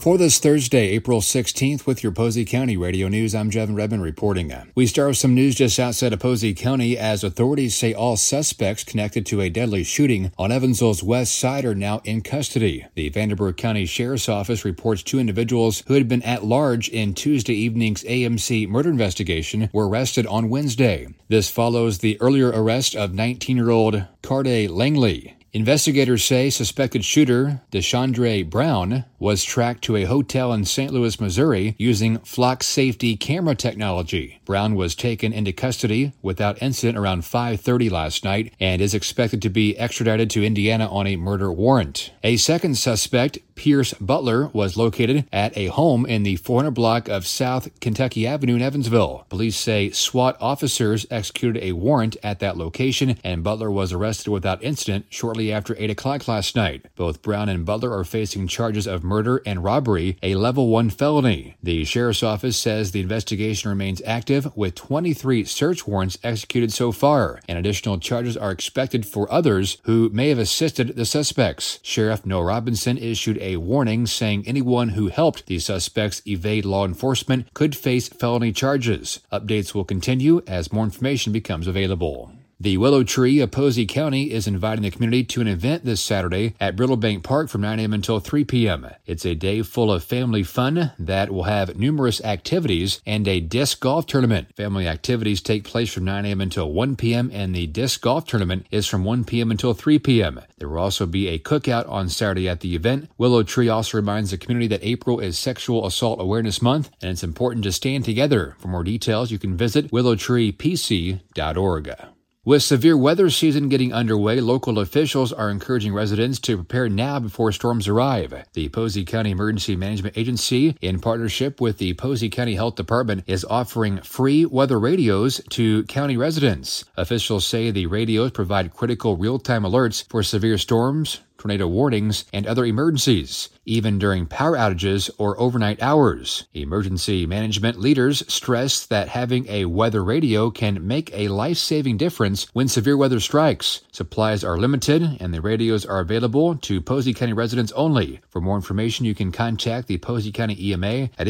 For this Thursday, April 16th, with your Posey County Radio News, I'm Jevin Redmond reporting. We start with some news just outside of Posey County as authorities say all suspects connected to a deadly shooting on Evansville's west side are now in custody. The Vanderburgh County Sheriff's Office reports 2 individuals who had been at large in Tuesday evening's AMC murder investigation were arrested on Wednesday. This follows the earlier arrest of 19-year-old Carday Langley. Investigators say suspected shooter Deshandre Brown was tracked to a hotel in St. Louis, Missouri using Flock safety camera technology. Brown was taken into custody without incident around 5:30 last night and is expected to be extradited to Indiana on a murder warrant. A second suspect, Pierce Butler, was located at a home in the 400 block of South Kentucky Avenue in Evansville. Police say SWAT officers executed a warrant at that location, and Butler was arrested without incident shortly after 8 o'clock last night. Both Brown and Butler are facing charges of murder and robbery, a level 1 felony. The sheriff's office says the investigation remains active with 23 search warrants executed so far, and additional charges are expected for others who may have assisted the suspects. Sheriff Noah Robinson issued a warning saying anyone who helped the suspects evade law enforcement could face felony charges. Updates will continue as more information becomes available. The Willow Tree of Posey County is inviting the community to an event this Saturday at Brittlebank Park from 9 a.m. until 3 p.m. It's a day full of family fun that will have numerous activities and a disc golf tournament. Family activities take place from 9 a.m. until 1 p.m. and the disc golf tournament is from 1 p.m. until 3 p.m. There will also be a cookout on Saturday at the event. Willow Tree also reminds the community that April is Sexual Assault Awareness Month and it's important to stand together. For more details, you can visit willowtreepc.org. With severe weather season getting underway, local officials are encouraging residents to prepare now before storms arrive. The Posey County Emergency Management Agency, in partnership with the Posey County Health Department, is offering free weather radios to county residents. Officials say the radios provide critical real-time alerts for severe storms, tornado warnings, and other emergencies, even during power outages or overnight hours. Emergency management leaders stress that having a weather radio can make a life-saving difference when severe weather strikes. Supplies are limited, and the radios are available to Posey County residents only. For more information, you can contact the Posey County EMA at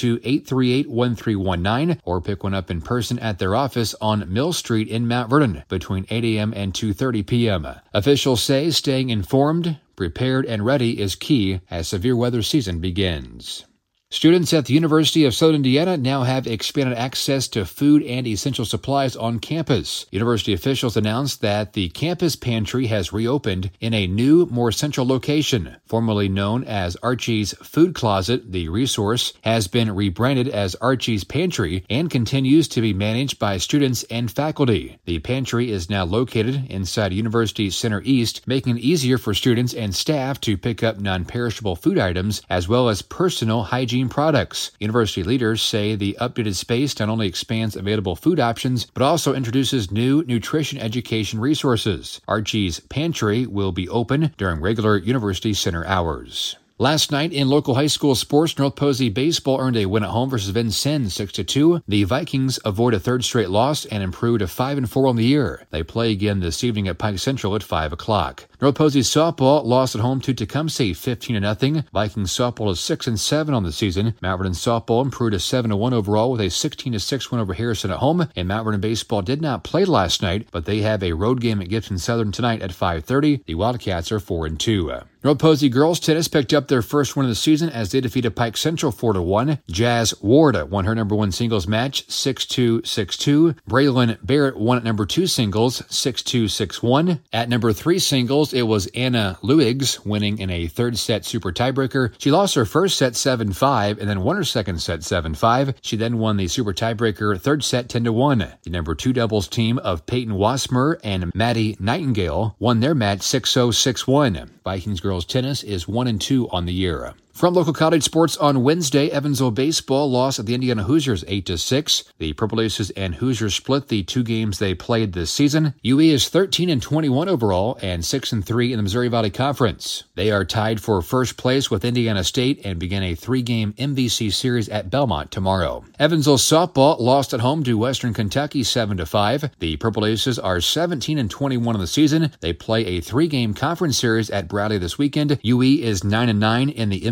812-838-1319 or pick one up in person at their office on Mill Street in Mount Vernon between 8 a.m. and 2:30 p.m. Officials say staying informed, prepared, and ready is key as severe weather season begins. Students at the University of Southern Indiana now have expanded access to food and essential supplies on campus. University officials announced that the campus pantry has reopened in a new, more central location. Formerly known as Archie's Food Closet, the resource has been rebranded as Archie's Pantry and continues to be managed by students and faculty. The pantry is now located inside University Center East, making it easier for students and staff to pick up non-perishable food items as well as personal hygiene products. University leaders say the updated space not only expands available food options, but also introduces new nutrition education resources. Archie's Pantry will be open during regular University Center hours. Last night in local high school sports, North Posey baseball earned a win at home versus Vincennes 6-2. The Vikings avoid a third straight loss and improve to 5-4 on the year. They play again this evening at Pike Central at 5 o'clock. North Posey softball lost at home to Tecumseh 15-0. Vikings softball is 6-7 on the season. Mount Vernon softball improved to 7-1 overall with a 16-6 win over Harrison at home. And Mount Vernon baseball did not play last night, but they have a road game at Gibson Southern tonight at 5:30. The Wildcats are 4-2. North Posey girls tennis picked up their first win of the season as they defeated Pike Central 4-1. Jazz Ward won her number 1 singles match 6-2, 6-2. Braylon Barrett won at number 2 singles 6-2, 6-1. At number 3 singles, it was Anna Luigs winning in a third set super tiebreaker. She lost her first set 7-5 and then won her second set 7-5. She then won the super tiebreaker third set 10-1. The number 2 doubles team of Peyton Wasmer and Maddie Nightingale won their match 6-0, 6-1. Vikings girls tennis is 1-2 on the year. From local college sports on Wednesday, Evansville baseball lost at the Indiana Hoosiers 8-6. The Purple Aces and Hoosiers split the 2 games they played this season. UE is 13-21 overall and 6-3 in the Missouri Valley Conference. They are tied for first place with Indiana State and begin a 3-game MVC series at Belmont tomorrow. Evansville softball lost at home to Western Kentucky 7-5. The Purple Aces are 17-21 on the season. They play a 3-game conference series at Bradley this weekend. UE is 9-9 in the MVC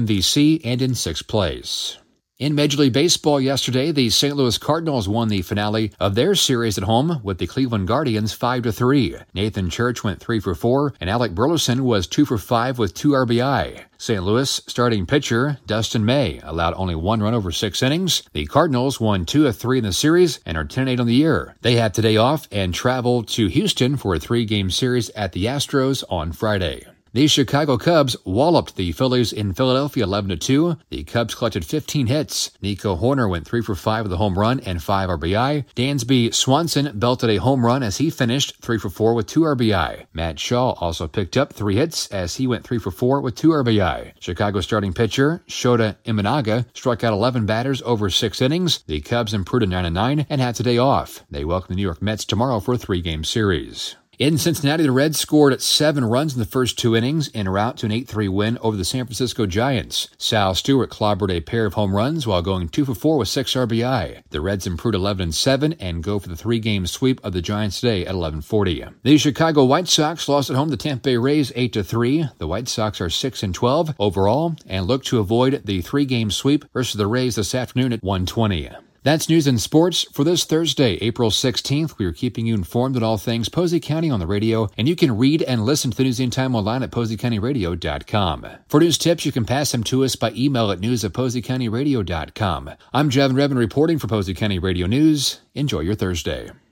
MVC and in 6th place. In Major League Baseball yesterday, the St. Louis Cardinals won the finale of their series at home with the Cleveland Guardians 5-3. Nathan Church went 3 for 4, and Alec Burleson was 2 for 5 with 2 RBI. St. Louis starting pitcher Dustin May allowed only 1 run over 6 innings. The Cardinals won 2 of 3 in the series and are 10-8 on the year. They have today off and travel to Houston for a 3-game series at the Astros on Friday. The Chicago Cubs walloped the Phillies in Philadelphia 11-2. The Cubs collected 15 hits. Nico Hoerner went 3 for 5 with a home run and 5 RBI. Dansby Swanson belted a home run as he finished 3 for 4 with 2 RBI. Matt Shaw also picked up 3 hits as he went 3 for 4 with 2 RBI. Chicago starting pitcher Shota Imanaga struck out 11 batters over 6 innings. The Cubs improved to 9-9 and had today off. They welcome the New York Mets tomorrow for a 3-game series. In Cincinnati, the Reds scored 7 runs in the first 2 innings en route to an 8-3 win over the San Francisco Giants. Sal Stewart clobbered a pair of home runs while going 2 for 4 with 6 RBI. The Reds improved 11-7 and go for the 3-game sweep of the Giants today at 11:40. The Chicago White Sox lost at home to Tampa Bay Rays 8-3. The White Sox are 6-12 overall and look to avoid the 3-game sweep versus the Rays this afternoon at 1:20. That's news and sports for this Thursday, April 16th. We are keeping you informed on all things Posey County on the radio, and you can read and listen to the News Anytime online at PoseyCountyRadio.com. For news tips, you can pass them to us by email at news@PoseyCountyRadio.com. I'm Javin Revin reporting for Posey County Radio News. Enjoy your Thursday.